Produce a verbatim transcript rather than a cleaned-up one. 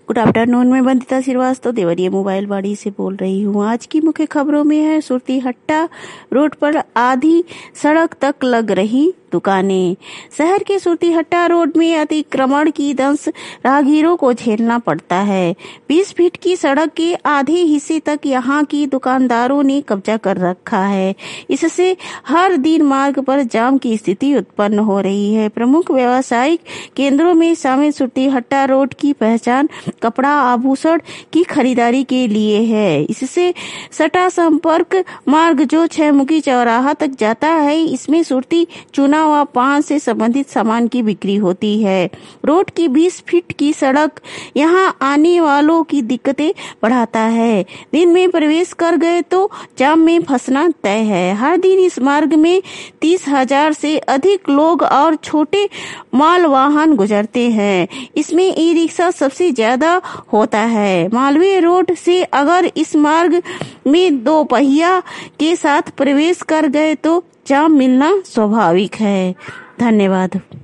Good afternoon. मैं Bandita Srivastava Deoria mobile बाड़ी से बोल रही हूँ। आज की मुख्य खबरों में है सुरती हट्टा रोड पर आधी सड़क तक लग रही दुकानें। शहर के सुरती हट्टा रोड में अतिक्रमण की दंश राहगीरों को झेलना पड़ता है। बीस फीट की सड़क के आधे हिस्से तक यहाँ की दुकानदारों ने कब्जा कर रखा है। इससे हर दिन मार्ग पर जाम की स्थिति उत्पन्न हो रही है। प्रमुख व्यावसायिक केंद्रों में शामिल सुरती हट्टा रोड की पहचान कपड़ा आभूषण की खरीदारी के लिए है। इससे सटा संपर्क मार्ग जो छहमुखी चौराहा तक जाता है, इसमें सुरती चूना व पान से संबंधित सामान की बिक्री होती है। रोड की बीस फीट की सड़क यहां आने वालों की दिक्कतें बढ़ाता है। दिन में प्रवेश कर गए तो जाम में फंसना तय है। हर दिन इस मार्ग में तीस हजार से अधिक लोग और छोटे माल वाहन गुजरते हैं। इसमें ई रिक्शा सबसे ज्यादा होता है। मालवीय रोड से अगर इस मार्ग में दो पहिया के साथ प्रवेश कर गए तो जाम मिलना स्वाभाविक है। धन्यवाद।